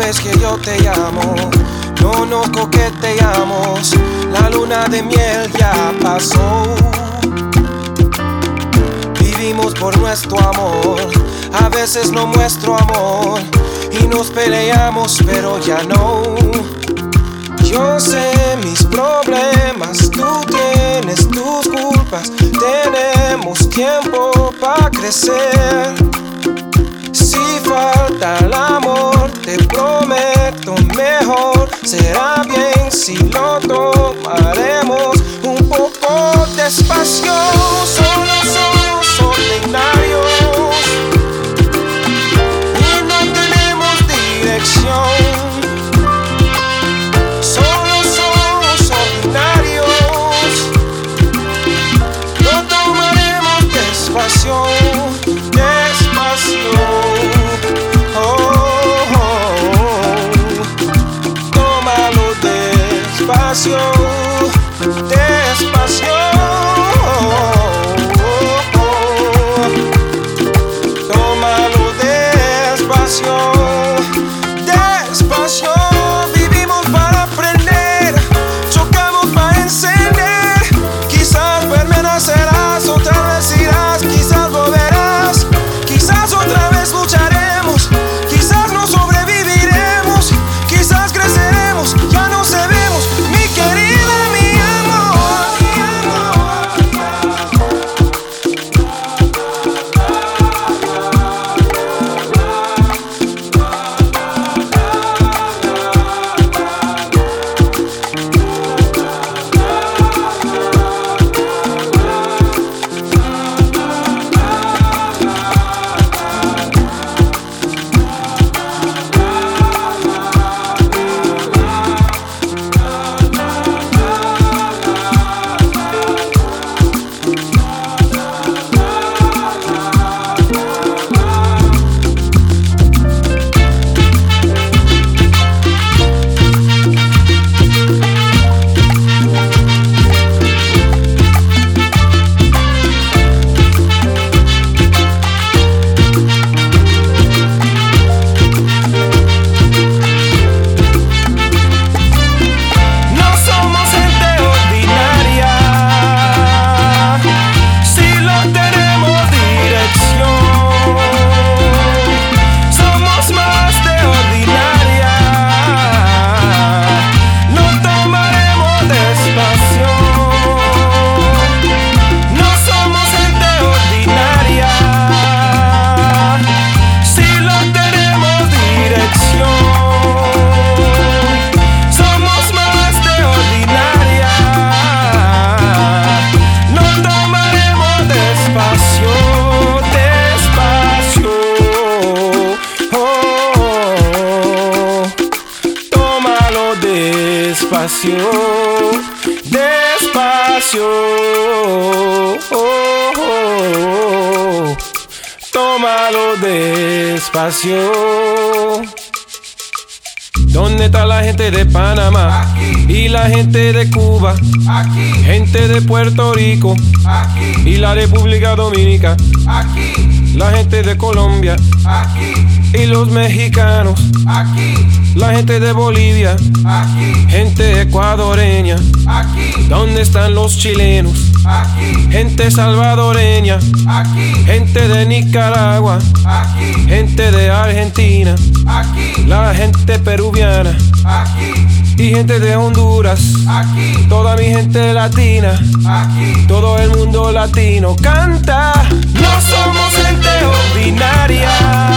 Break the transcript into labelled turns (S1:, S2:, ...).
S1: sabes que yo te llamo, no nos coqueteamos, la luna de miel ya pasó. Vivimos por nuestro amor, a veces no muestro amor y nos peleamos, pero ya no. Yo sé mis problemas, tú tienes tus culpas, tenemos tiempo para crecer. Si falta el amor, te prometo mejor será bien si lo tomaremos un poco despacio. Solo somos ordinarios y no tenemos dirección. Solo somos ordinarios, lo tomaremos despacio, despacio. Despacio, despacio, tómalo despacio, despacio. Vivimos para aprender, chocamos para encender. Quizás permanecerás, otra vez irás, quizás volverás, quizás otra vez lucharemos, quizás no sobreviviremos, quizás creceremos, ya no se ve. Despacio, despacio, tómalo despacio. ¿Dónde está la gente de Panamá? Aquí. Y la gente de Cuba. Aquí. Gente de Puerto Rico. Aquí. Y la República Dominicana. Aquí. La gente de Colombia. Aquí. Y los mexicanos. Aquí. La gente de Bolivia. Aquí. Gente ecuadoreña. Aquí. ¿Dónde están los chilenos? Aquí. Gente salvadoreña. Aquí. Gente de Nicaragua. Aquí. Gente de Argentina. Aquí. La gente peruviana. Aquí. Y gente de Honduras. Aquí. Toda mi gente latina. Aquí. Todo el mundo latino canta. No somos gente ordinaria.